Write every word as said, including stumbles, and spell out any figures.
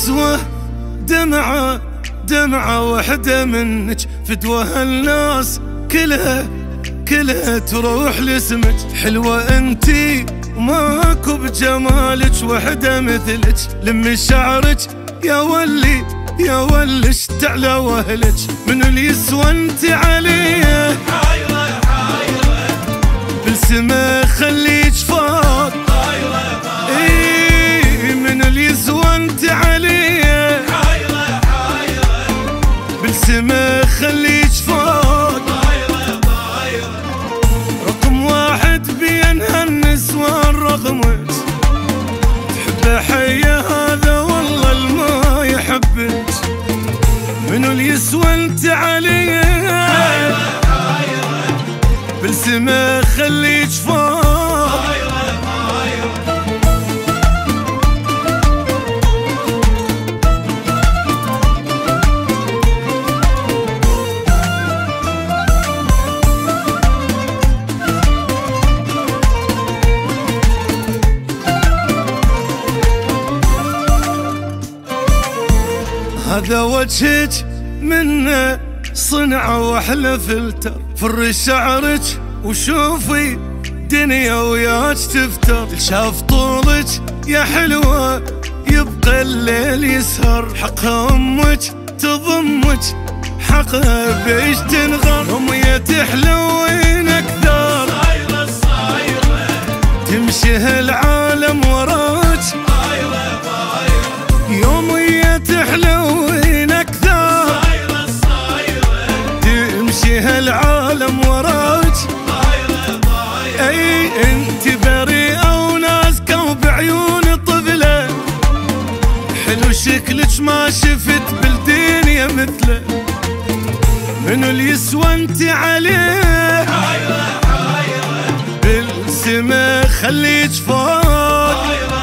يسوى دمعة دمعة وحدة منك فدوى الناس كلها كلها تروح لاسمك. حلوة انتي وماكو بجمالك وحدة مثلك. لمي شعرك يا ولي يا ولش تعلى واهلك. من اللي يسوى انتي عليه حايرة حايرة بالسما خليك فوق. اي من اللي يسوى انتي عليه حايرة حايرة بالسما خليك فوق. رقم واحد بين هالنسوان رغمك. تحب حية هذا والله الما يحبك. منو اللي يسوى انت عليه بالسما خليك فوق. هذا وجهك منه صنعة واحلى فلتر. فري شعرك وشوفي دنيا وياك تفتر. شاف طولك يا حلوة يبقى الليل يسهر. حقها امك تضمك حقها بيش تنغر. امي تحلوين اكثر صايرة صايرة تمشي هالعالم وراك. يومي تحلوين اكثر صايرة صايرة تمشي هالعالم وراك. اي انت بريئة وناسكة وبعيون طفلة. حلو شكلك ما شفت بالدنيا مثله. منو اللي يسوى انت عليه حايرة حايرة بالسما خليك فوق.